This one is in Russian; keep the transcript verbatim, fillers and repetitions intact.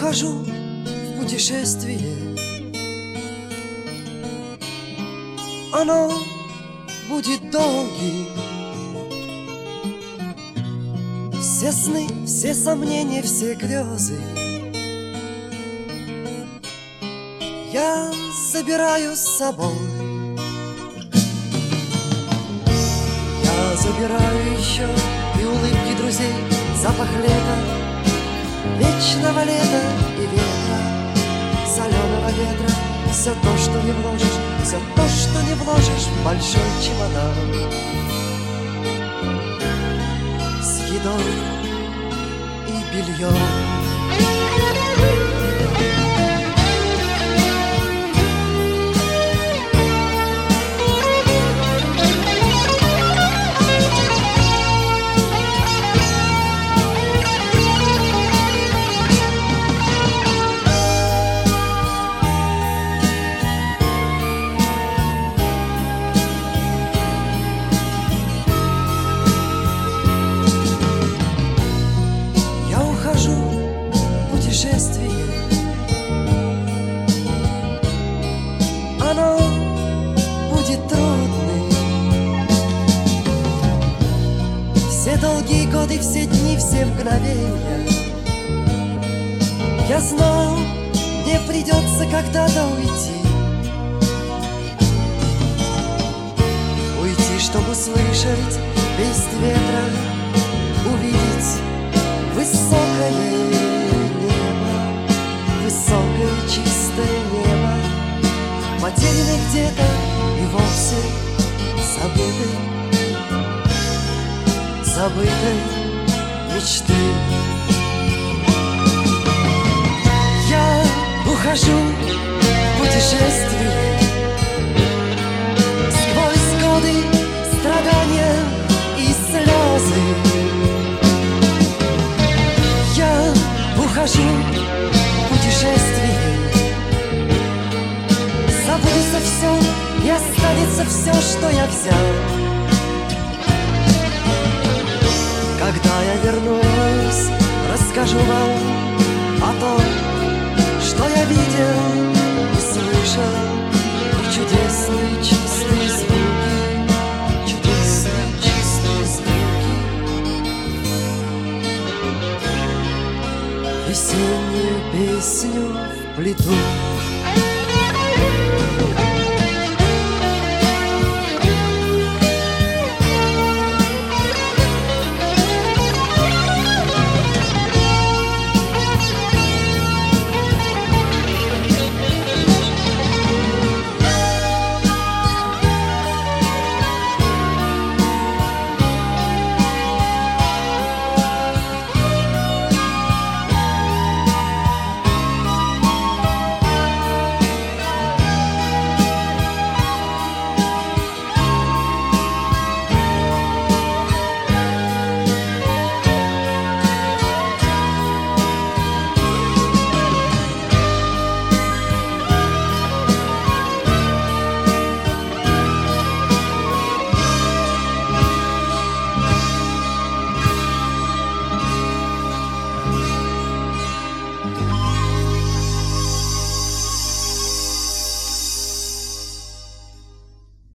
ухожу в путешествие. Оно будет долгим. Все сны, все сомнения, все грезы я забираю с собой. Я забираю еще и улыбки друзей, запах лета, вечного лета и ветра, соленого ветра. Все то, что не вложишь, все то, что не вложишь в большой чемодан с едой и бельем. Оно будет трудным. Все долгие годы, все дни, все мгновения я знал, мне придется когда-то уйти. Уйти, чтобы услышать весть ветра, увидеть высокое небо, высокое чистое небо, потерянный где-то и вовсе забытый, забытой мечты. Я ухожу в путешествие сквозь годы, страдания и слезы. Я ухожу в путешествие. Забудется все и останется все, что я взял. Когда я вернусь, расскажу вам о том, что я видел и слышал, и чудесные чистые звуки, чудесные чистые звуки. Весеннюю песню вплету.